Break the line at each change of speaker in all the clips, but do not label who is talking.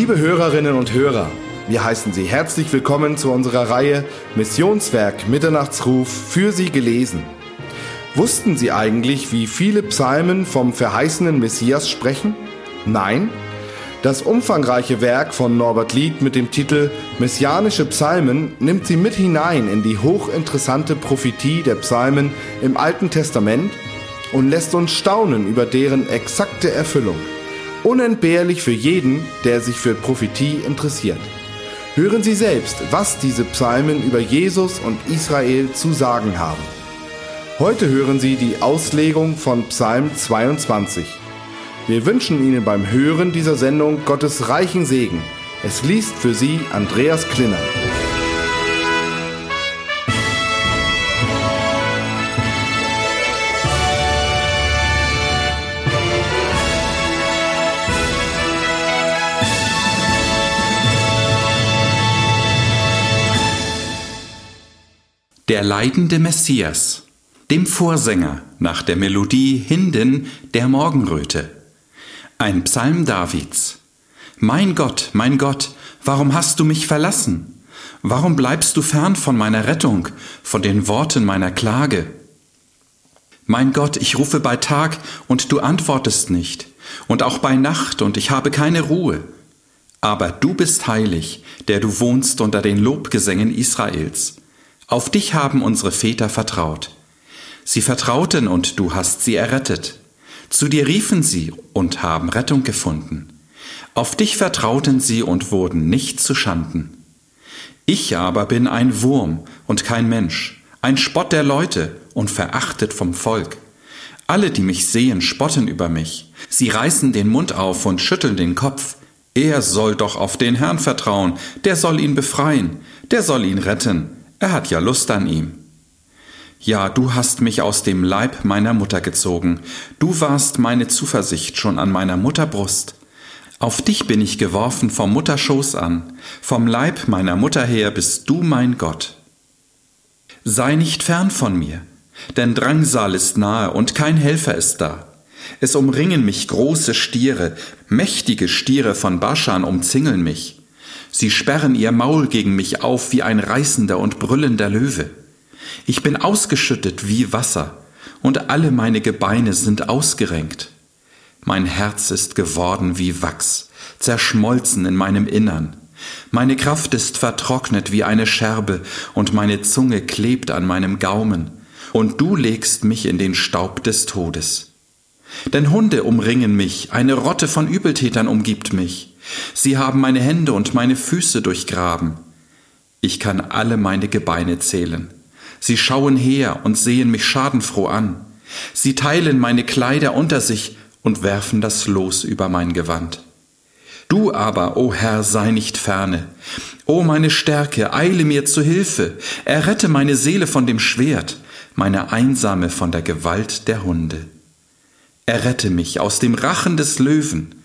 Liebe Hörerinnen und Hörer, wir heißen Sie herzlich willkommen zu unserer Reihe Missionswerk Mitternachtsruf für Sie gelesen. Wussten Sie eigentlich, wie viele Psalmen vom verheißenen Messias sprechen? Nein? Das umfangreiche Werk von Norbert Lied mit dem Titel Messianische Psalmen nimmt Sie mit hinein in die hochinteressante Prophetie der Psalmen im Alten Testament und lässt uns staunen über deren exakte Erfüllung. Unentbehrlich für jeden, der sich für Prophetie interessiert. Hören Sie selbst, was diese Psalmen über Jesus und Israel zu sagen haben. Heute hören Sie die Auslegung von Psalm 22. Wir wünschen Ihnen beim Hören dieser Sendung Gottes reichen Segen. Es liest für Sie Andreas Klinner.
Der leidende Messias, dem Vorsänger nach der Melodie Hinden der Morgenröte. Ein Psalm Davids. Mein Gott, warum hast du mich verlassen? Warum bleibst du fern von meiner Rettung, von den Worten meiner Klage? Mein Gott, ich rufe bei Tag und du antwortest nicht, und auch bei Nacht und ich habe keine Ruhe. Aber du bist heilig, der du wohnst unter den Lobgesängen Israels. Auf dich haben unsere Väter vertraut. Sie vertrauten und du hast sie errettet. Zu dir riefen sie und haben Rettung gefunden. Auf dich vertrauten sie und wurden nicht zu Schanden. Ich aber bin ein Wurm und kein Mensch, ein Spott der Leute und verachtet vom Volk. Alle, die mich sehen, spotten über mich. Sie reißen den Mund auf und schütteln den Kopf. Er soll doch auf den Herrn vertrauen, der soll ihn befreien, der soll ihn retten. Er hat ja Lust an ihm. Ja, du hast mich aus dem Leib meiner Mutter gezogen. Du warst meine Zuversicht schon an meiner Mutterbrust. Auf dich bin ich geworfen vom Mutterschoß an. Vom Leib meiner Mutter her bist du mein Gott. Sei nicht fern von mir, denn Drangsal ist nahe und kein Helfer ist da. Es umringen mich große Stiere, mächtige Stiere von Baschan umzingeln mich. Sie sperren ihr Maul gegen mich auf wie ein reißender und brüllender Löwe. Ich bin ausgeschüttet wie Wasser, und alle meine Gebeine sind ausgerenkt. Mein Herz ist geworden wie Wachs, zerschmolzen in meinem Innern. Meine Kraft ist vertrocknet wie eine Scherbe, und meine Zunge klebt an meinem Gaumen, und du legst mich in den Staub des Todes. Denn Hunde umringen mich, eine Rotte von Übeltätern umgibt mich. Sie haben meine Hände und meine Füße durchgraben. Ich kann alle meine Gebeine zählen. Sie schauen her und sehen mich schadenfroh an. Sie teilen meine Kleider unter sich und werfen das Los über mein Gewand. Du aber, o Herr, sei nicht ferne. O meine Stärke, eile mir zu Hilfe. Errette meine Seele von dem Schwert, meine Einsame von der Gewalt der Hunde. Errette mich aus dem Rachen des Löwen.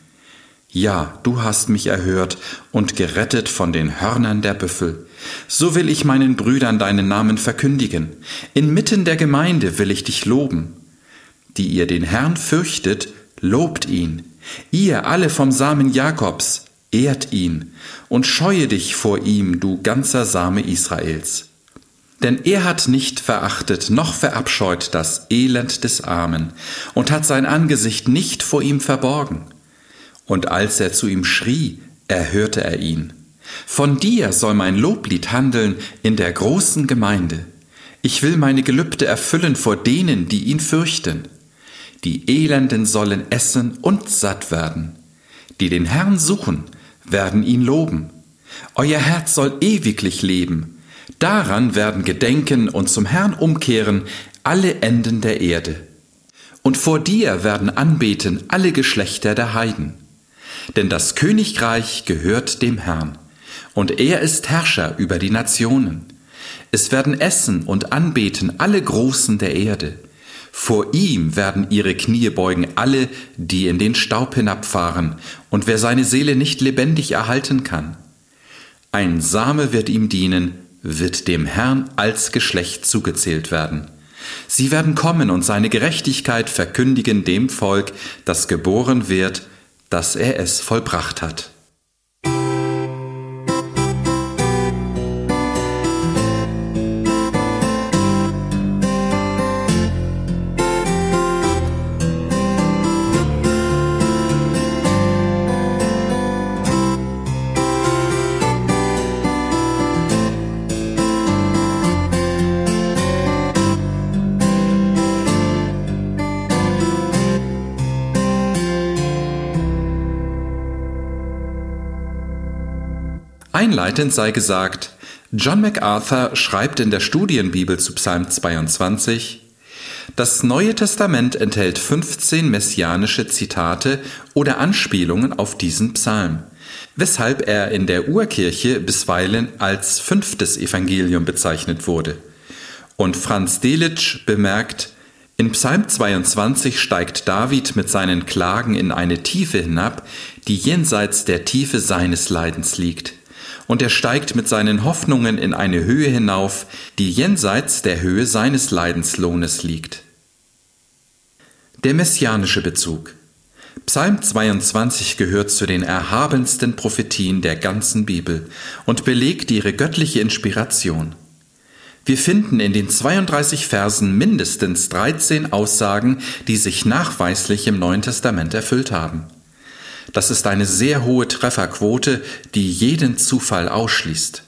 Ja, du hast mich erhört und gerettet von den Hörnern der Büffel. So will ich meinen Brüdern deinen Namen verkündigen. Inmitten der Gemeinde will ich dich loben. Die ihr den Herrn fürchtet, lobt ihn. Ihr alle vom Samen Jakobs, ehrt ihn und scheue dich vor ihm, du ganzer Same Israels. Denn er hat nicht verachtet noch verabscheut das Elend des Armen und hat sein Angesicht nicht vor ihm verborgen. Und als er zu ihm schrie, erhörte er ihn. Von dir soll mein Loblied handeln in der großen Gemeinde. Ich will meine Gelübde erfüllen vor denen, die ihn fürchten. Die Elenden sollen essen und satt werden. Die den Herrn suchen, werden ihn loben. Euer Herz soll ewiglich leben. Daran werden gedenken und zum Herrn umkehren alle Enden der Erde. Und vor dir werden anbeten alle Geschlechter der Heiden. Denn das Königreich gehört dem Herrn, und er ist Herrscher über die Nationen. Es werden essen und anbeten alle Großen der Erde. Vor ihm werden ihre Knie beugen alle, die in den Staub hinabfahren, und wer seine Seele nicht lebendig erhalten kann. Ein Same wird ihm dienen, wird dem Herrn als Geschlecht zugezählt werden. Sie werden kommen und seine Gerechtigkeit verkündigen dem Volk, das geboren wird, dass er es vollbracht hat. Einleitend sei gesagt, John MacArthur schreibt in der Studienbibel zu Psalm 22, das Neue Testament enthält 15 messianische Zitate oder Anspielungen auf diesen Psalm, weshalb er in der Urkirche bisweilen als 5. Evangelium bezeichnet wurde. Und Franz Delitzsch bemerkt, in Psalm 22 steigt David mit seinen Klagen in eine Tiefe hinab, die jenseits der Tiefe seines Leidens liegt. Und er steigt mit seinen Hoffnungen in eine Höhe hinauf, die jenseits der Höhe seines Leidenslohnes liegt. Der messianische Bezug. Psalm 22 gehört zu den erhabensten Prophetien der ganzen Bibel und belegt ihre göttliche Inspiration. Wir finden in den 32 Versen mindestens 13 Aussagen, die sich nachweislich im Neuen Testament erfüllt haben. Das ist eine sehr hohe Trefferquote, die jeden Zufall ausschließt.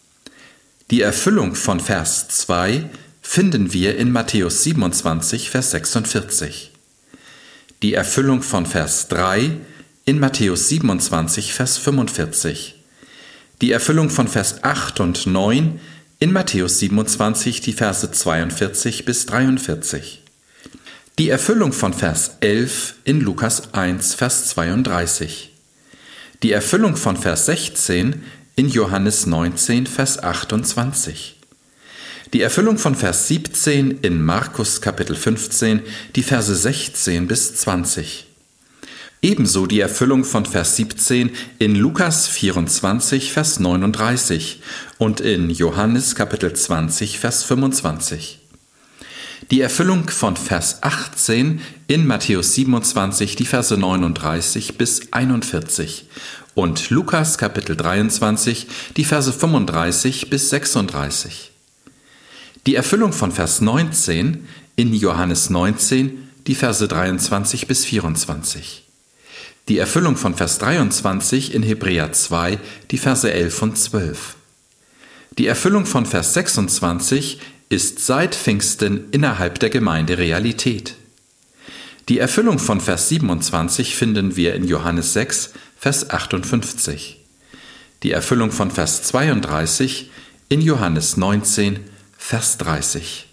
Die Erfüllung von Vers 2 finden wir in Matthäus 27, Vers 46. Die Erfüllung von Vers 3 in Matthäus 27, Vers 45. Die Erfüllung von Vers 8 und 9 in Matthäus 27, die Verse 42 bis 43. Die Erfüllung von Vers 11 in Lukas 1, Vers 32. Die Erfüllung von Vers 16 in Johannes 19, Vers 28. Die Erfüllung von Vers 17 in Markus Kapitel 15, die Verse 16 bis 20. Ebenso die Erfüllung von Vers 17 in Lukas 24, Vers 39 und in Johannes Kapitel 20, Vers 25. Die Erfüllung von Vers 18 in Matthäus 27, die Verse 39 bis 41 und Lukas Kapitel 23, die Verse 35 bis 36. Die Erfüllung von Vers 19 in Johannes 19, die Verse 23 bis 24. Die Erfüllung von Vers 23 in Hebräer 2, die Verse 11 und 12. Die Erfüllung von Vers 26 ist seit Pfingsten innerhalb der Gemeinde Realität. Die Erfüllung von Vers 27 finden wir in Johannes 6, Vers 58. Die Erfüllung von Vers 32 in Johannes 19, Vers 30.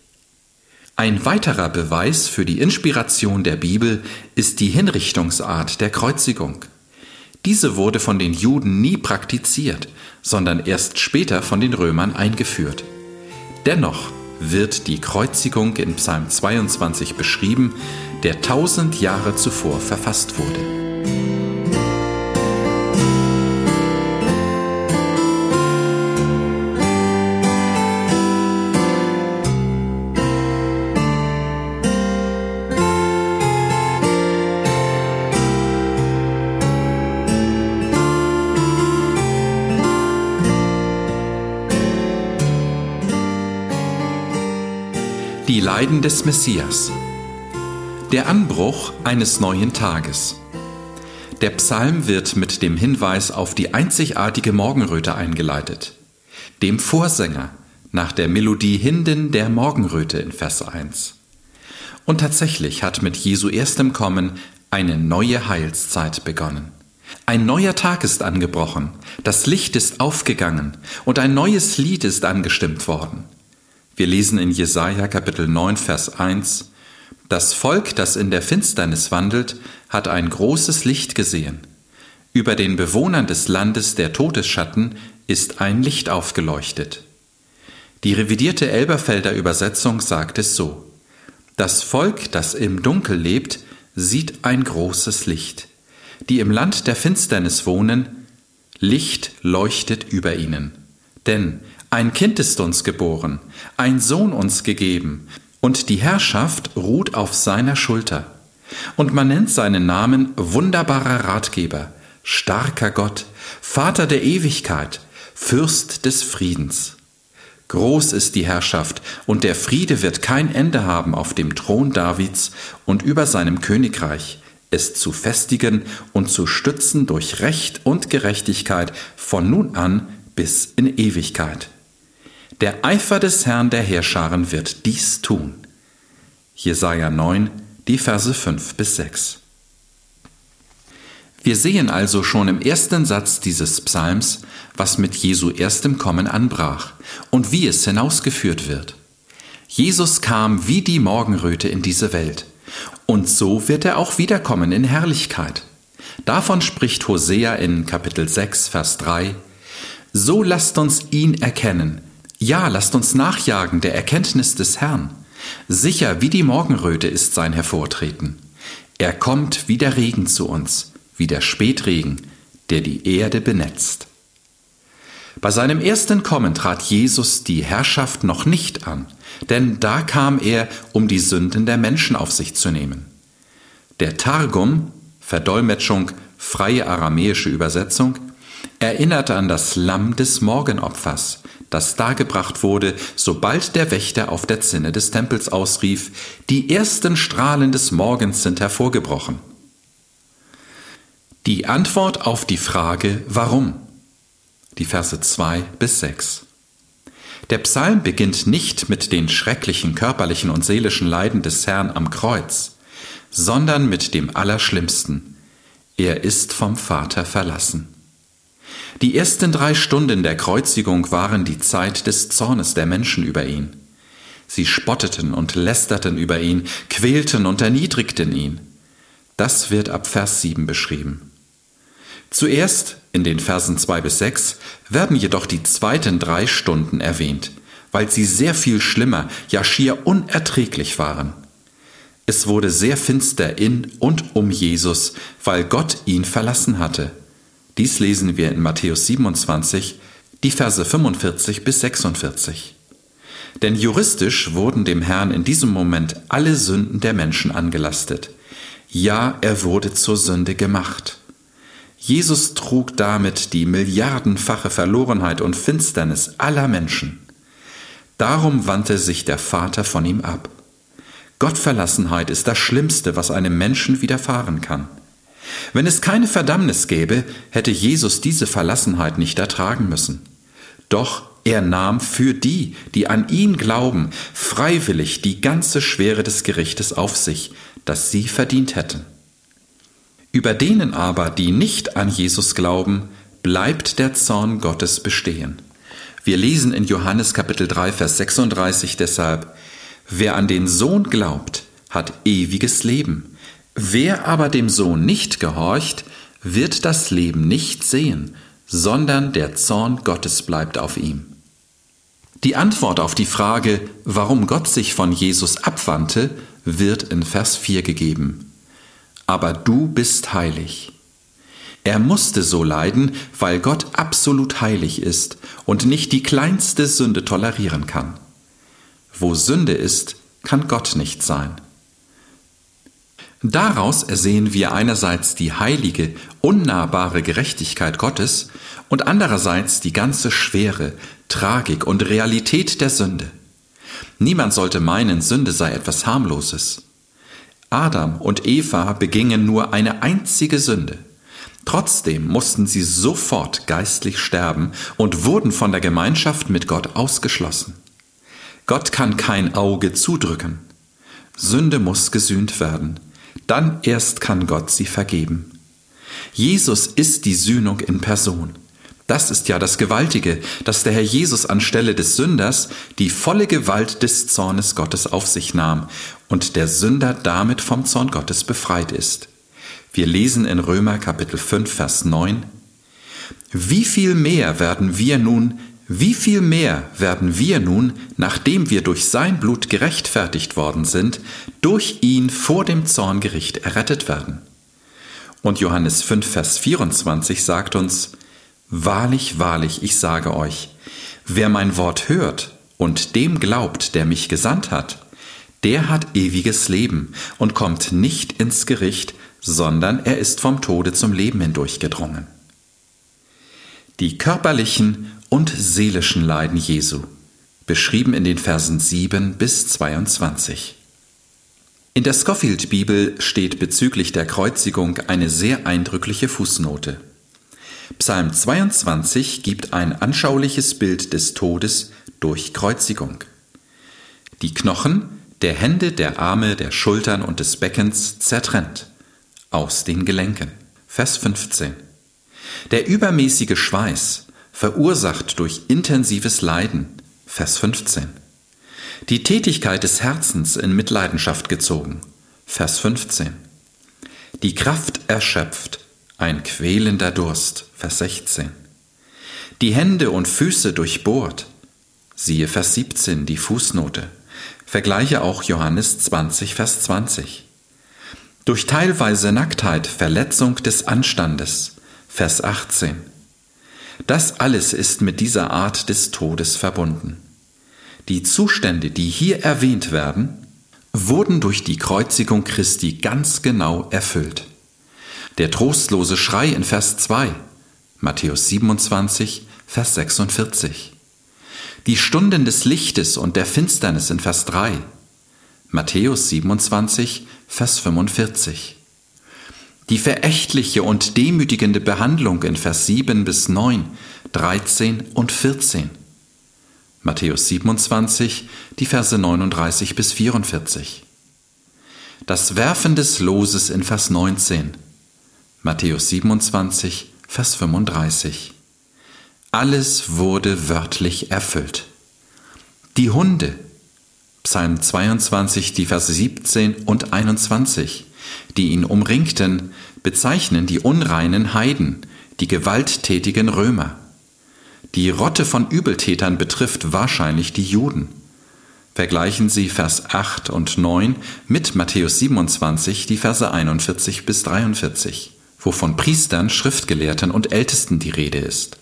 Ein weiterer Beweis für die Inspiration der Bibel ist die Hinrichtungsart der Kreuzigung. Diese wurde von den Juden nie praktiziert, sondern erst später von den Römern eingeführt. Dennoch wird die Kreuzigung in Psalm 22 beschrieben, der 1000 Jahre zuvor verfasst wurde. Die Leiden des Messias. Der Anbruch eines neuen Tages. Der Psalm wird mit dem Hinweis auf die einzigartige Morgenröte eingeleitet, dem Vorsänger nach der Melodie Hinden der Morgenröte in Vers 1. Und tatsächlich hat mit Jesu erstem Kommen eine neue Heilszeit begonnen. Ein neuer Tag ist angebrochen, das Licht ist aufgegangen und ein neues Lied ist angestimmt worden. Wir lesen in Jesaja Kapitel 9, Vers 1, das Volk, das in der Finsternis wandelt, hat ein großes Licht gesehen. Über den Bewohnern des Landes der Todesschatten ist ein Licht aufgeleuchtet. Die revidierte Elberfelder Übersetzung sagt es so: Das Volk, das im Dunkel lebt, sieht ein großes Licht. Die im Land der Finsternis wohnen, Licht leuchtet über ihnen. Denn ein Kind ist uns geboren, ein Sohn uns gegeben, und die Herrschaft ruht auf seiner Schulter. Und man nennt seinen Namen wunderbarer Ratgeber, starker Gott, Vater der Ewigkeit, Fürst des Friedens. Groß ist die Herrschaft, und der Friede wird kein Ende haben auf dem Thron Davids und über seinem Königreich, es zu festigen und zu stützen durch Recht und Gerechtigkeit von nun an bis in Ewigkeit. Der Eifer des Herrn der Heerscharen wird dies tun. Jesaja 9, die Verse 5 bis 6. Wir sehen also schon im ersten Satz dieses Psalms, was mit Jesu erstem Kommen anbrach und wie es hinausgeführt wird. Jesus kam wie die Morgenröte in diese Welt. Und so wird er auch wiederkommen in Herrlichkeit. Davon spricht Hosea in Kapitel 6, Vers 3. So lasst uns ihn erkennen. Ja, lasst uns nachjagen der Erkenntnis des Herrn. Sicher wie die Morgenröte ist sein Hervortreten. Er kommt wie der Regen zu uns, wie der Spätregen, der die Erde benetzt. Bei seinem ersten Kommen trat Jesus die Herrschaft noch nicht an, denn da kam er, um die Sünden der Menschen auf sich zu nehmen. Der Targum, Verdolmetschung, freie aramäische Übersetzung, erinnerte an das Lamm des Morgenopfers, das dargebracht wurde, sobald der Wächter auf der Zinne des Tempels ausrief, die ersten Strahlen des Morgens sind hervorgebrochen. Die Antwort auf die Frage, warum? Die Verse 2 bis 6. Der Psalm beginnt nicht mit den schrecklichen körperlichen und seelischen Leiden des Herrn am Kreuz, sondern mit dem Allerschlimmsten. Er ist vom Vater verlassen. Die ersten 3 Stunden der Kreuzigung waren die Zeit des Zornes der Menschen über ihn. Sie spotteten und lästerten über ihn, quälten und erniedrigten ihn. Das wird ab Vers 7 beschrieben. Zuerst, in den Versen 2 bis 6, werden jedoch die zweiten 3 Stunden erwähnt, weil sie sehr viel schlimmer, ja schier unerträglich waren. Es wurde sehr finster in und um Jesus, weil Gott ihn verlassen hatte. Dies lesen wir in Matthäus 27, die Verse 45 bis 46. Denn juristisch wurden dem Herrn in diesem Moment alle Sünden der Menschen angelastet. Ja, er wurde zur Sünde gemacht. Jesus trug damit die milliardenfache Verlorenheit und Finsternis aller Menschen. Darum wandte sich der Vater von ihm ab. Gottverlassenheit ist das Schlimmste, was einem Menschen widerfahren kann. Wenn es keine Verdammnis gäbe, hätte Jesus diese Verlassenheit nicht ertragen müssen. Doch er nahm für die, die an ihn glauben, freiwillig die ganze Schwere des Gerichtes auf sich, das sie verdient hätten. Über denen aber, die nicht an Jesus glauben, bleibt der Zorn Gottes bestehen. Wir lesen in Johannes Kapitel 3, Vers 36 deshalb: Wer an den Sohn glaubt, hat ewiges Leben. Wer aber dem Sohn nicht gehorcht, wird das Leben nicht sehen, sondern der Zorn Gottes bleibt auf ihm. Die Antwort auf die Frage, warum Gott sich von Jesus abwandte, wird in Vers 4 gegeben. Aber du bist heilig. Er musste so leiden, weil Gott absolut heilig ist und nicht die kleinste Sünde tolerieren kann. Wo Sünde ist, kann Gott nicht sein. Daraus ersehen wir einerseits die heilige, unnahbare Gerechtigkeit Gottes und andererseits die ganze Schwere, Tragik und Realität der Sünde. Niemand sollte meinen, Sünde sei etwas Harmloses. Adam und Eva begingen nur eine einzige Sünde. Trotzdem mussten sie sofort geistlich sterben und wurden von der Gemeinschaft mit Gott ausgeschlossen. Gott kann kein Auge zudrücken. Sünde muss gesühnt werden. Dann erst kann Gott sie vergeben. Jesus ist die Sühnung in Person. Das ist ja das Gewaltige, dass der Herr Jesus anstelle des Sünders die volle Gewalt des Zornes Gottes auf sich nahm und der Sünder damit vom Zorn Gottes befreit ist. Wir lesen in Römer Kapitel 5, Vers 9: Wie viel mehr werden wir nun, nachdem wir durch sein Blut gerechtfertigt worden sind, durch ihn vor dem Zorngericht errettet werden? Und Johannes 5, Vers 24 sagt uns: Wahrlich, wahrlich, ich sage euch, wer mein Wort hört und dem glaubt, der mich gesandt hat, der hat ewiges Leben und kommt nicht ins Gericht, sondern er ist vom Tode zum Leben hindurchgedrungen. Die körperlichen und seelischen Leiden Jesu, beschrieben in den Versen 7 bis 22. In der Scofield-Bibel steht bezüglich der Kreuzigung eine sehr eindrückliche Fußnote. Psalm 22 gibt ein anschauliches Bild des Todes durch Kreuzigung. Die Knochen der Hände, der Arme, der Schultern und des Beckens zertrennt aus den Gelenken. Vers 15. Der übermäßige Schweiß, verursacht durch intensives Leiden, Vers 15. Die Tätigkeit des Herzens in Mitleidenschaft gezogen, Vers 15. Die Kraft erschöpft, ein quälender Durst, Vers 16. Die Hände und Füße durchbohrt, siehe Vers 17, die Fußnote. Vergleiche auch Johannes 20, Vers 20. Durch teilweise Nacktheit Verletzung des Anstandes, Vers 18. Das alles ist mit dieser Art des Todes verbunden. Die Zustände, die hier erwähnt werden, wurden durch die Kreuzigung Christi ganz genau erfüllt. Der trostlose Schrei in Vers 2, Matthäus 27, Vers 46. Die Stunden des Lichtes und der Finsternis in Vers 3, Matthäus 27, Vers 45. Die verächtliche und demütigende Behandlung in Vers 7 bis 9, 13 und 14. Matthäus 27, die Verse 39 bis 44. Das Werfen des Loses in Vers 19. Matthäus 27, Vers 35. Alles wurde wörtlich erfüllt. Die Hunde, Psalm 22, die Verse 17 und 21, die ihn umringten, bezeichnen die unreinen Heiden, die gewalttätigen Römer. Die Rotte von Übeltätern betrifft wahrscheinlich die Juden. Vergleichen Sie Vers 8 und 9 mit Matthäus 27, die Verse 41 bis 43, wo von Priestern, Schriftgelehrten und Ältesten die Rede ist.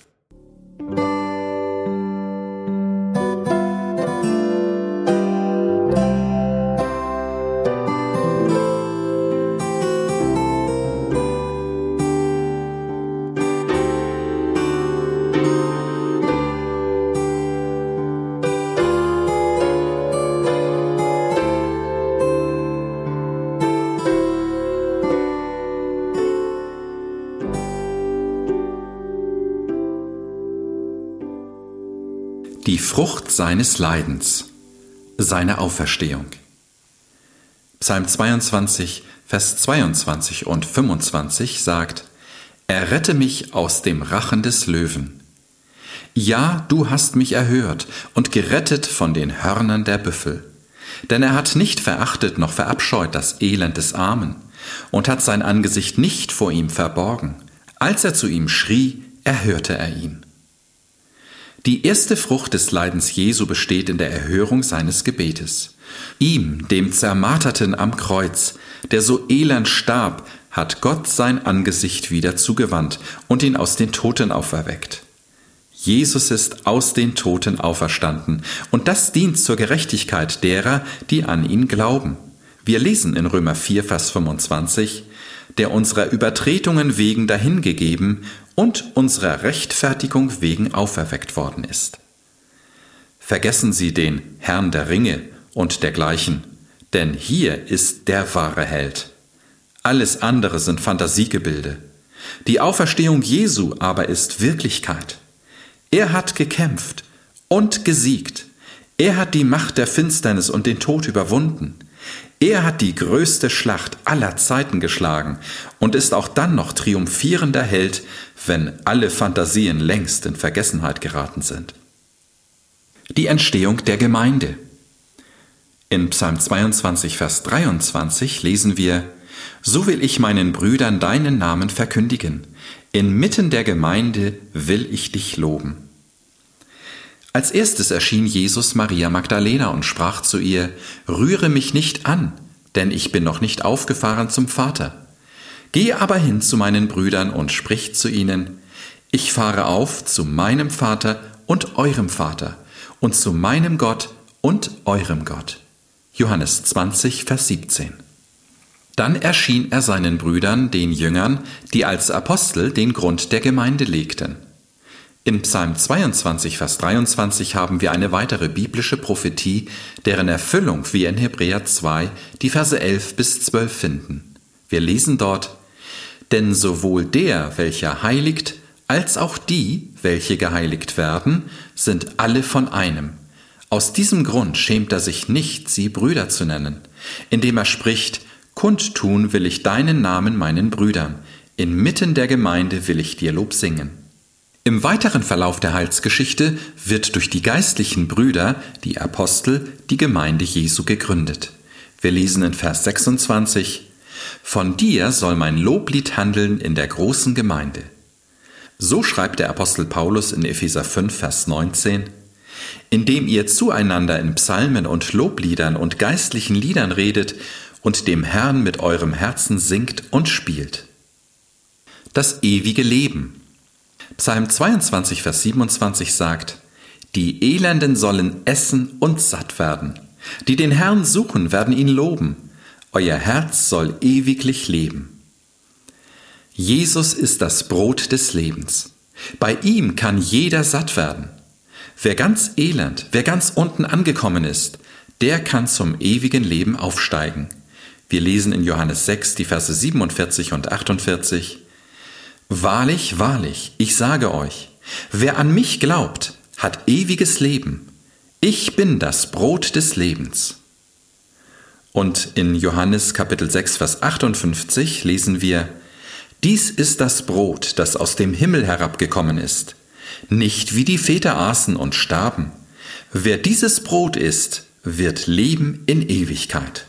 Die Frucht seines Leidens, seine Auferstehung. Psalm 22, Vers 22 und 25 sagt: Errette mich aus dem Rachen des Löwen. Ja, du hast mich erhört und gerettet von den Hörnern der Büffel. Denn er hat nicht verachtet noch verabscheut das Elend des Armen und hat sein Angesicht nicht vor ihm verborgen. Als er zu ihm schrie, erhörte er ihn. Die erste Frucht des Leidens Jesu besteht in der Erhörung seines Gebetes. Ihm, dem Zermarterten am Kreuz, der so elend starb, hat Gott sein Angesicht wieder zugewandt und ihn aus den Toten auferweckt. Jesus ist aus den Toten auferstanden, und das dient zur Gerechtigkeit derer, die an ihn glauben. Wir lesen in Römer 4, Vers 25, der unserer Übertretungen wegen dahingegeben und unserer Rechtfertigung wegen auferweckt worden ist. Vergessen Sie den Herrn der Ringe und dergleichen, denn hier ist der wahre Held. Alles andere sind Fantasiegebilde. Die Auferstehung Jesu aber ist Wirklichkeit. Er hat gekämpft und gesiegt. Er hat die Macht der Finsternis und den Tod überwunden. Er hat die größte Schlacht aller Zeiten geschlagen und ist auch dann noch triumphierender Held, wenn alle Fantasien längst in Vergessenheit geraten sind. Die Entstehung der Gemeinde. In Psalm 22, Vers 23 lesen wir: So will ich meinen Brüdern deinen Namen verkündigen. Inmitten der Gemeinde will ich dich loben. Als erstes erschien Jesus Maria Magdalena und sprach zu ihr: Rühre mich nicht an, denn ich bin noch nicht aufgefahren zum Vater. Gehe aber hin zu meinen Brüdern und sprich zu ihnen: Ich fahre auf zu meinem Vater und eurem Vater und zu meinem Gott und eurem Gott. Johannes 20, Vers 17. Dann erschien er seinen Brüdern, den Jüngern, die als Apostel den Grund der Gemeinde legten. In Psalm 22, Vers 23 haben wir eine weitere biblische Prophetie, deren Erfüllung wir in Hebräer 2, die Verse 11 bis 12 finden. Wir lesen dort: Denn sowohl der, welcher heiligt, als auch die, welche geheiligt werden, sind alle von einem. Aus diesem Grund schämt er sich nicht, sie Brüder zu nennen, indem er spricht: Kundtun will ich deinen Namen meinen Brüdern. Inmitten der Gemeinde will ich dir Lob singen. Im weiteren Verlauf der Heilsgeschichte wird durch die geistlichen Brüder, die Apostel, die Gemeinde Jesu gegründet. Wir lesen in Vers 26: Von dir soll mein Loblied handeln in der großen Gemeinde. So schreibt der Apostel Paulus in Epheser 5, Vers 19: Indem ihr zueinander in Psalmen und Lobliedern und geistlichen Liedern redet und dem Herrn mit eurem Herzen singt und spielt. Das ewige Leben. Psalm 22, Vers 27 sagt: Die Elenden sollen essen und satt werden. Die den Herrn suchen, werden ihn loben. Euer Herz soll ewiglich leben. Jesus ist das Brot des Lebens. Bei ihm kann jeder satt werden. Wer ganz elend, wer ganz unten angekommen ist, der kann zum ewigen Leben aufsteigen. Wir lesen in Johannes 6, die Verse 47 und 48: Wahrlich, wahrlich, ich sage euch, wer an mich glaubt, hat ewiges Leben. Ich bin das Brot des Lebens. Und in Johannes Kapitel 6, Vers 58 lesen wir: Dies ist das Brot, das aus dem Himmel herabgekommen ist. Nicht wie die Väter aßen und starben. Wer dieses Brot isst, wird leben in Ewigkeit.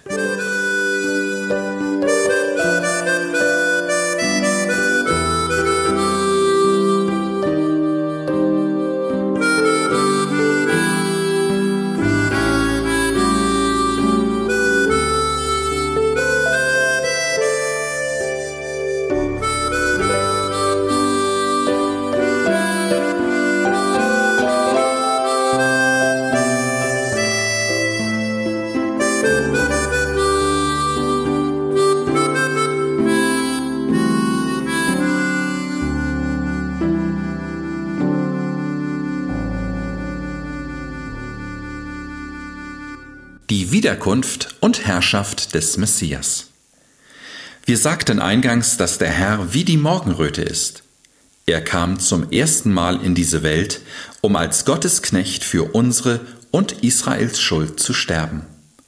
Die Wiederkunft und Herrschaft des Messias. Wir sagten eingangs, dass der Herr wie die Morgenröte ist. Er kam zum ersten Mal in diese Welt, um als Gottesknecht für unsere und Israels Schuld zu sterben.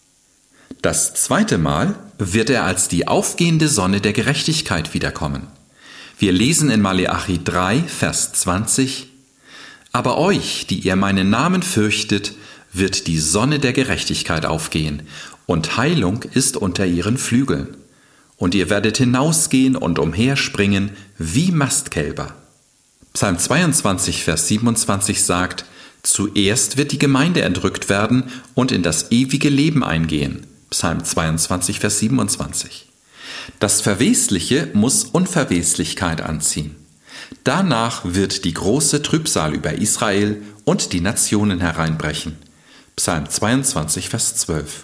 Das zweite Mal wird er als die aufgehende Sonne der Gerechtigkeit wiederkommen. Wir lesen in Maleachi 3, Vers 20: Aber euch, die ihr meinen Namen fürchtet, wird die Sonne der Gerechtigkeit aufgehen, und Heilung ist unter ihren Flügeln. Und ihr werdet hinausgehen und umherspringen wie Mastkälber. Psalm 22, Vers 27 sagt: Zuerst wird die Gemeinde entrückt werden und in das ewige Leben eingehen. Psalm 22, Vers 27. Das Verwesliche muss Unverweslichkeit anziehen. Danach wird die große Trübsal über Israel und die Nationen hereinbrechen. Psalm 22, Vers 12.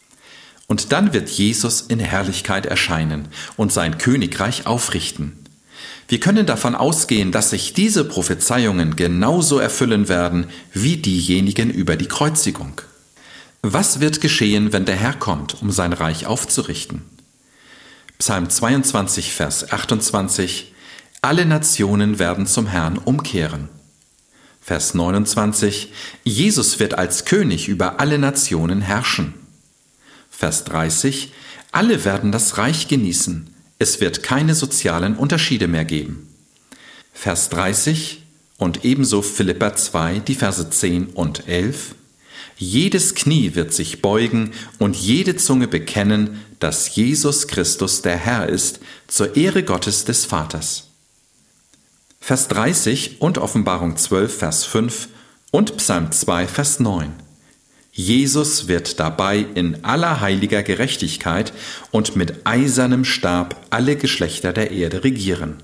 Und dann wird Jesus in Herrlichkeit erscheinen und sein Königreich aufrichten. Wir können davon ausgehen, dass sich diese Prophezeiungen genauso erfüllen werden wie diejenigen über die Kreuzigung. Was wird geschehen, wenn der Herr kommt, um sein Reich aufzurichten? Psalm 22, Vers 28: Alle Nationen werden zum Herrn umkehren. Vers 29: Jesus wird als König über alle Nationen herrschen. Vers 30: Alle werden das Reich genießen. Es wird keine sozialen Unterschiede mehr geben. Vers 30 und ebenso Philipper 2, die Verse 10 und 11: Jedes Knie wird sich beugen und jede Zunge bekennen, dass Jesus Christus der Herr ist, zur Ehre Gottes des Vaters. Vers 30 und Offenbarung 12, Vers 5 und Psalm 2, Vers 9. Jesus wird dabei in aller heiliger Gerechtigkeit und mit eisernem Stab alle Geschlechter der Erde regieren.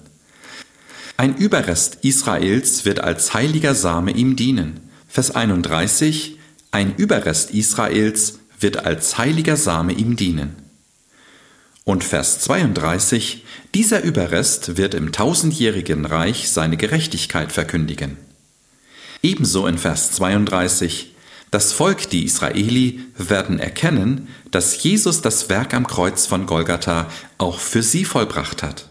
Ein Überrest Israels wird als heiliger Same ihm dienen. Vers 31: Ein Überrest Israels wird als heiliger Same ihm dienen. Und Vers 32: Dieser Überrest wird im tausendjährigen Reich seine Gerechtigkeit verkündigen. Ebenso in Vers 32: Das Volk, die Israeli, werden erkennen, dass Jesus das Werk am Kreuz von Golgatha auch für sie vollbracht hat.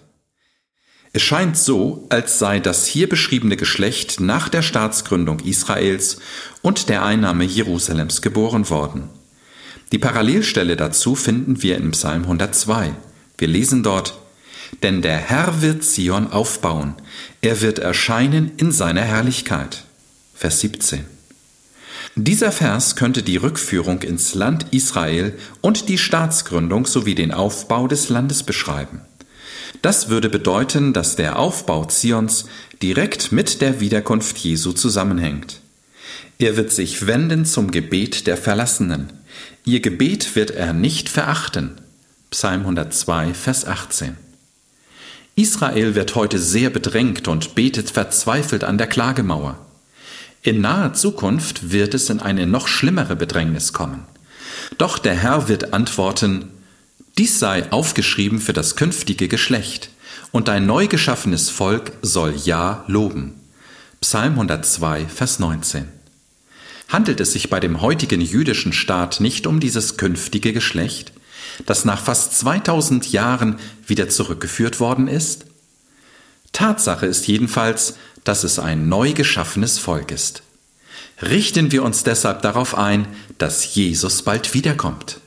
Es scheint so, als sei das hier beschriebene Geschlecht nach der Staatsgründung Israels und der Einnahme Jerusalems geboren worden. Die Parallelstelle dazu finden wir in Psalm 102. Wir lesen dort: Denn der Herr wird Zion aufbauen, er wird erscheinen in seiner Herrlichkeit. Vers 17. Dieser Vers könnte die Rückführung ins Land Israel und die Staatsgründung sowie den Aufbau des Landes beschreiben. Das würde bedeuten, dass der Aufbau Zions direkt mit der Wiederkunft Jesu zusammenhängt. Er wird sich wenden zum Gebet der Verlassenen. Ihr Gebet wird er nicht verachten. Psalm 102, Vers 18. Israel wird heute sehr bedrängt und betet verzweifelt an der Klagemauer. In naher Zukunft wird es in eine noch schlimmere Bedrängnis kommen. Doch der Herr wird antworten: Dies sei aufgeschrieben für das künftige Geschlecht, und ein neu geschaffenes Volk soll ja loben. Psalm 102, Vers 19. Handelt es sich bei dem heutigen jüdischen Staat nicht um dieses künftige Geschlecht, das nach fast 2000 Jahren wieder zurückgeführt worden ist? Tatsache ist jedenfalls, dass es ein neu geschaffenes Volk ist. Richten wir uns deshalb darauf ein, dass Jesus bald wiederkommt.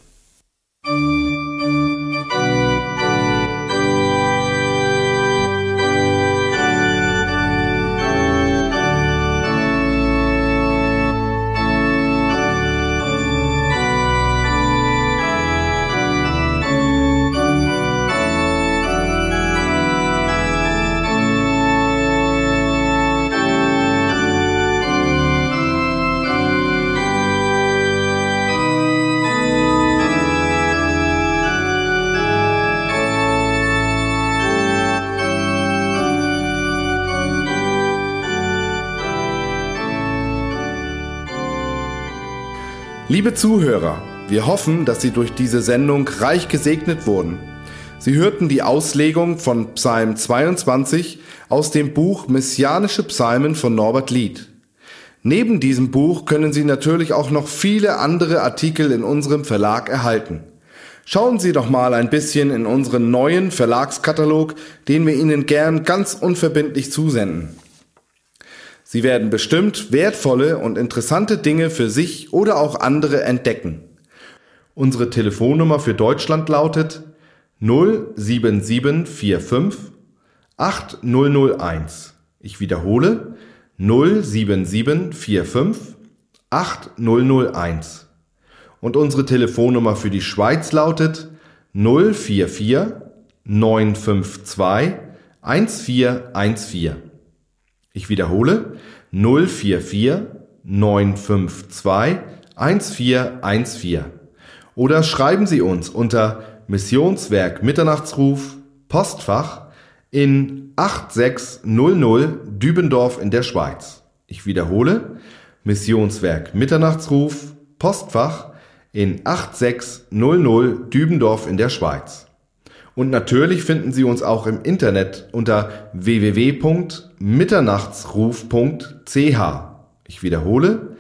Liebe Zuhörer, wir hoffen, dass Sie durch diese Sendung reich gesegnet wurden. Sie hörten die Auslegung von Psalm 22 aus dem Buch Messianische Psalmen von Norbert Lied. Neben diesem Buch können Sie natürlich auch noch viele andere Artikel in unserem Verlag erhalten. Schauen Sie doch mal ein bisschen in unseren neuen Verlagskatalog, den wir Ihnen gern ganz unverbindlich zusenden. Sie werden bestimmt wertvolle und interessante Dinge für sich oder auch andere entdecken. Unsere Telefonnummer für Deutschland lautet 07745 8001. Ich wiederhole 07745 8001. Und unsere Telefonnummer für die Schweiz lautet 044 952 1414. Ich wiederhole 044 952 1414. Oder schreiben Sie uns unter Missionswerk Mitternachtsruf, Postfach in 8600 Dübendorf in der Schweiz. Ich wiederhole Missionswerk Mitternachtsruf, Postfach in 8600 Dübendorf in der Schweiz. Und natürlich finden Sie uns auch im Internet unter www.mitternachtsruf.ch. Ich wiederhole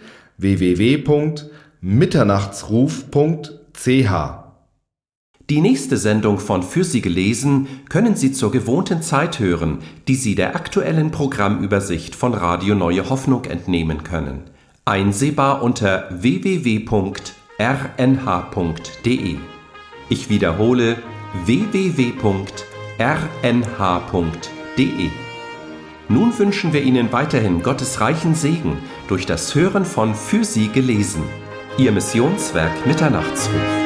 www.mitternachtsruf.ch.
Die nächste Sendung von Für Sie gelesen können Sie zur gewohnten Zeit hören, die Sie der aktuellen Programmübersicht von Radio Neue Hoffnung entnehmen können. Einsehbar unter www.rnh.de. Ich wiederhole www.rnh.de. Nun wünschen wir Ihnen weiterhin Gottes reichen Segen durch das Hören von Für Sie gelesen. Ihr Missionswerk Mitternachtsruf.